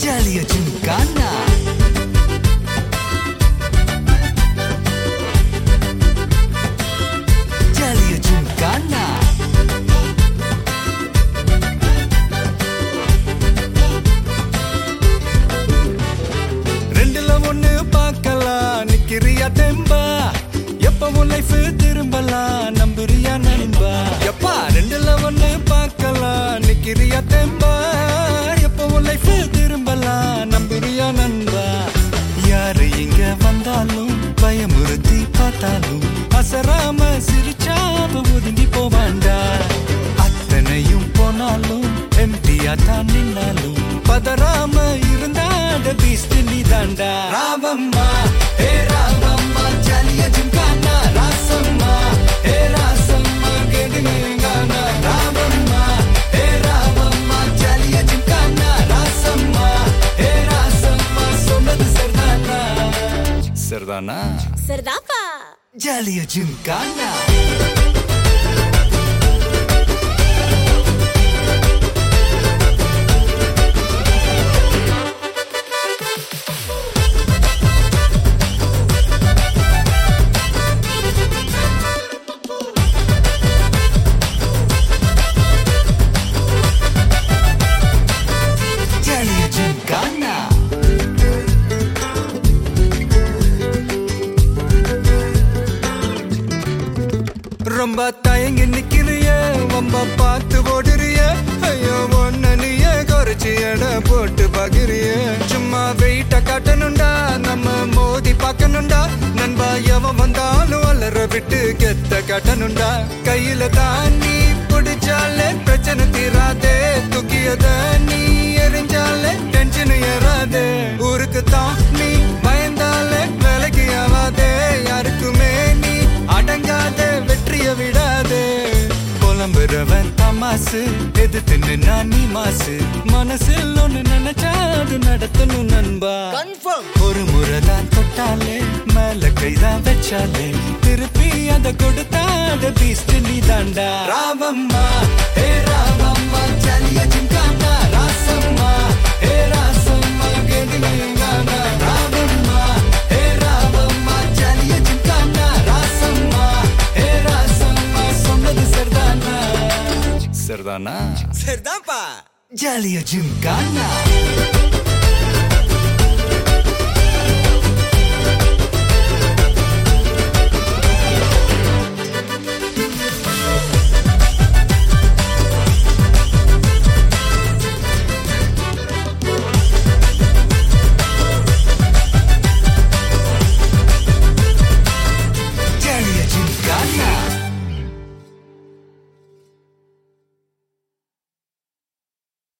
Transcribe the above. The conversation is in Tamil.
ஜாலியா ஜிம்கானா ஜாலியா ஜிம்கானா ரெண்டுல ஒண்ணு பார்க்கலாம் நிக்கிறியா தெம்பா எப்பவும் லைஃப் திரும்பலாம் நம்புறியா நண்பா எப்பா ரெண்டுல ஒண்ணு பார்க்கலாம் நிக்கிறியா தெம்பா எப்பவும் லைஃப் திரும்பலாம் நம்புறியா நண்பா யாரு இங்க வந்தாலும் பயமுறுத்தி பார்த்தாலும் அசராம சிரிச்சாம ஒதுங்கி போவாண்டா அத்தனையும் போனாலும் எம்டியா தான் நின்னாலும் பதறாம இருந்தாட பீஸ்ட் நீ தாண்டா ராவம்மா ஹே ராவம்மா ஜாலியா ஜிம்கானா ராசம்மா ஹே ராசம்மா கேடுங்கானா ராவம்மா ஹே ராவம்மா ஜாலியா ஜிம்கானா ராசம்மா ஹே ராசம்மா சொன்னது சரிதானா சரிதானா சரிதாப்பா ஜாலியா ஜிம்கானா ரொம்ப தயங்கி நிக்கிறிய ரொம்ப பார்த்து ஓடுறிய ஐயோ ஒன்ன நீயே குறைச்சி எடை போட்டு பாக்குறிய சும்மா வெயிட்ட காட்டணும்டா நம்ம மோதி பார்க்கணும்டா நண்பா எவன் வந்தாலும் அலற விட்டு கெத்த காட்டணும்டா கையில தாண்டி பிடிச்சாலே பிரச்சனை தீராதே தூக்கியத நீ எரிஞ்சாலே டென்ஷன் ஏறாதே ஊருக்கு தான் நீ பயந்தாலே வேலைக்கு ஆவாதே யாருக்குமே நீ அடங்காத வெற்றிய விடாதே புலம்புறவன் தமாசு எது தின்னு நான் நீ மாசு மனசில் ஒண்ணு நினைச்சா அது நடத்தணும் நண்பா ஒரு முறைதான் தொட்டாலே மேல கைதான் வச்சாலே திருப்பி அத கொடுத்தாட பீஸ்ட் நீ தாண்டா ராவம்மா ஹே ராவம்மா ஜாலியா ஜிம்கானா ராசம்மா ஹே ராசம்மா கேடுங்கானா ராவம்மா ஹே ராவம்மா ஜாலியா ஜிம்கானா ராசம்மா ஹே ராசம்மா சொன்னது சரிதானா சரிதானா சரிதாப்பா ஜாலியா ஜிம்கானா